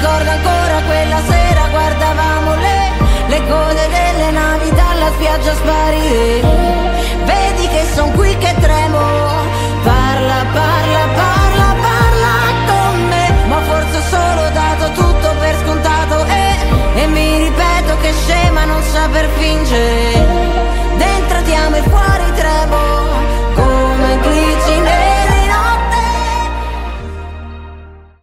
ricordo ancora quella sera, guardavamo le code delle navi dalla spiaggia sparire. Vedi che son qui che tremo, parla, parla, parla, parla con me. Ma forse ho solo dato tutto per scontato e mi ripeto che scema non saper fingere.